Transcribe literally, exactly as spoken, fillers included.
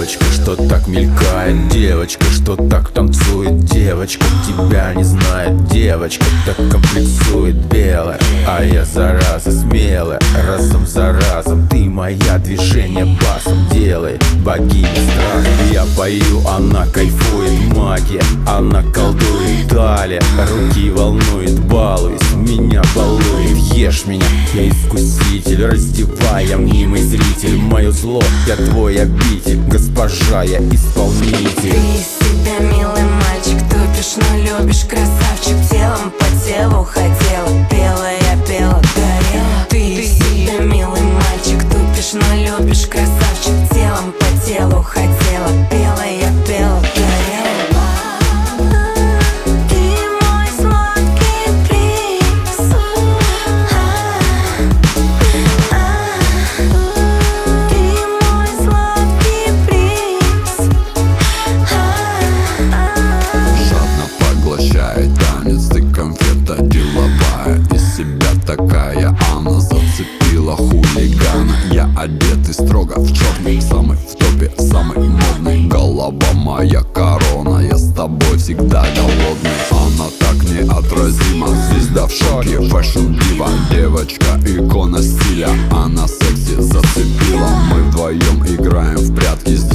девочка, что так мелькает, девочка, что так танцует, девочка, тебя не знает, девочка, так комплексует белая, а я зараза смелая, разом за разом ты моя, движение басом делает, богиня страха. Я пою, она кайфует, магия, она колдует, талия, руки волнует, балуюсь, меня балует, ешь меня, я искуситель, раздевая мнимый зритель, мое зло, я твой обитель, госпожа, я исполнитель. Ты из себя милый мальчик, тупишь, но любишь, красавчик, телом по телу хотела, пела я, пела, горела. Ты из себя милый мальчик, тупишь, но любишь, красавчик, телом по телу хотела, пела я, пела, горела. Танец, ты конфета деловая, из себя такая, она зацепила хулигана. Я одетый строго в черный, самый в топе, самый модный. Голова моя корона, я с тобой всегда голодный. Она так неотразима, звезда в шоке, фэшн дива. Девочка, икона стиля, она секси зацепила. Мы вдвоем играем в прятки.